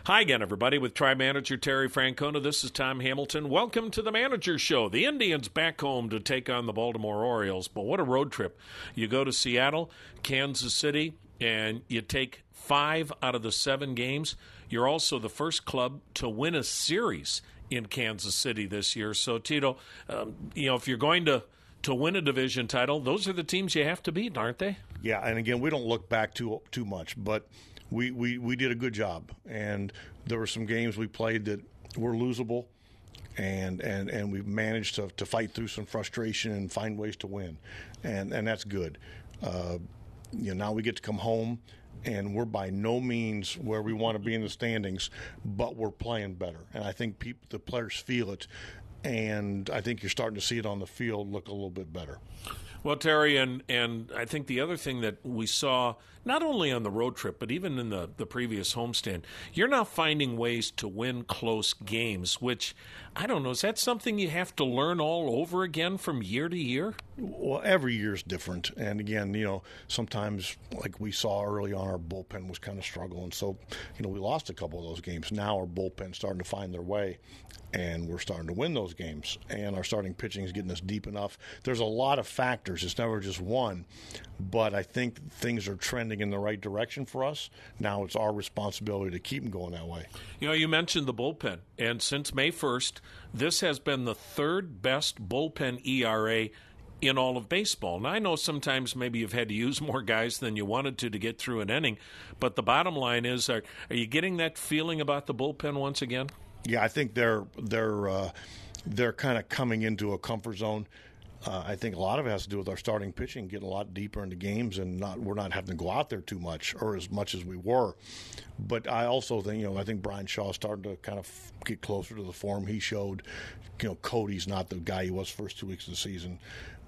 Hi again, everybody, with Tribe Manager Terry Francona. This is Tom Hamilton. Welcome to the Manager Show. The Indians back home to take on the Baltimore Orioles. But what a road trip. You go to Seattle, Kansas City, and you take 5 out of the 7 games. You're also the first club to win a series in Kansas City this year. So, Tito, if you're going to win a division title, those are the teams you have to beat, aren't they? Yeah, and again, we don't look back too much, but we did a good job. And there were some games we played that were losable, and we managed to fight through some frustration and find ways to win, and that's good. Now we get to come home, and we're by no means where we want to be in the standings, but we're playing better, and I think the players feel it. And I think you're starting to see it on the field look a little bit better. Well, Terry, and I think the other thing that we saw, not only on the road trip, but even in the previous homestand, you're now finding ways to win close games, which, I don't know, is that something you have to learn all over again from year to year? Well, every year is different. And again, sometimes, like we saw early on, our bullpen was kind of struggling. So, we lost a couple of those games. Now our bullpen's starting to find their way, and we're starting to win those games. And our starting pitching is getting us deep enough. There's a lot of factors. It's never just one. But I think things are trending in the right direction for us. Now it's our responsibility to keep them going that way. You mentioned the bullpen. And since May 1st, this has been the third best bullpen ERA in all of baseball. Now, I know sometimes maybe you've had to use more guys than you wanted to get through an inning, but the bottom line is, are you getting that feeling about the bullpen once again? Yeah, I think they're kind of coming into a comfort zone. I think a lot of it has to do with our starting pitching getting a lot deeper into games, and we're not having to go out there too much or as much as we were. But I also think, I think Brian Shaw started to kind of get closer to the form he showed. Cody's not the guy he was first 2 weeks of the season.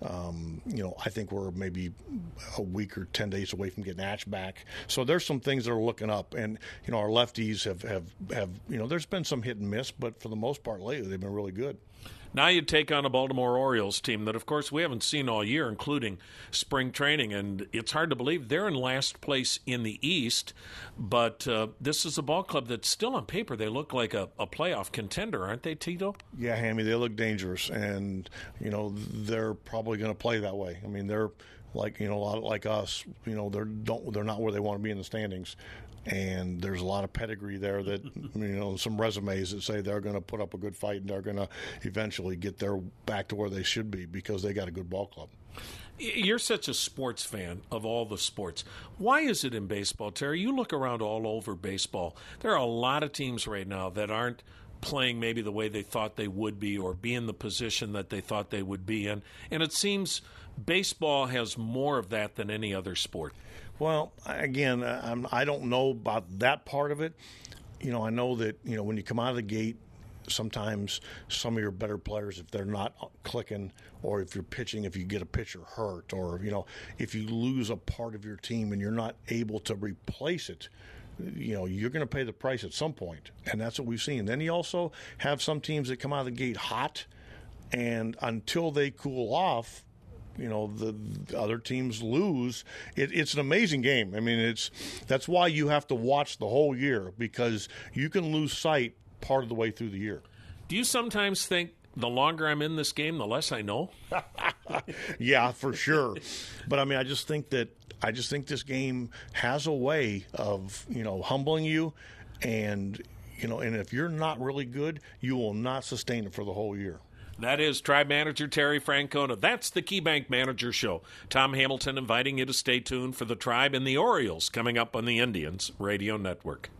I think we're maybe a week or 10 days away from getting Atch back. So there's some things that are looking up. And, our lefties have there's been some hit and miss, but for the most part lately they've been really good. Now you take on a Baltimore Orioles team that, of course, we haven't seen all year, including spring training, and it's hard to believe they're in last place in the East, but this is a ball club that still on paper they look like a playoff contender, aren't they, Tito? Yeah, Hammy, they look dangerous, and, they're probably going to play that way. I mean, they're like, a lot like us, they're not where they want to be in the standings. And there's a lot of pedigree there that, some resumes that say they're going to put up a good fight and they're going to eventually get back to where they should be because they got a good ball club. You're such a sports fan of all the sports. Why is it in baseball, Terry? You look around all over baseball. There are a lot of teams right now that aren't playing maybe the way they thought they would be or be in the position that they thought they would be in. And it seems baseball has more of that than any other sport. Well, again, I don't know about that part of it. I know that, when you come out of the gate, sometimes some of your better players, if they're not clicking, or if you're pitching, if you get a pitcher hurt, or, if you lose a part of your team and you're not able to replace it, you're going to pay the price at some point. And that's what we've seen. Then you also have some teams that come out of the gate hot, and until they cool off, the other teams lose. It's an amazing game. I mean, that's why you have to watch the whole year, because you can lose sight part of the way through the year. Do you sometimes think the longer I'm in this game, the less I know? Yeah, for sure. But I mean, I just think this game has a way of, humbling you, and if you're not really good, you will not sustain it for the whole year. That is Tribe Manager Terry Francona. That's the KeyBank Manager Show. Tom Hamilton inviting you to stay tuned for the Tribe and the Orioles coming up on the Indians Radio Network.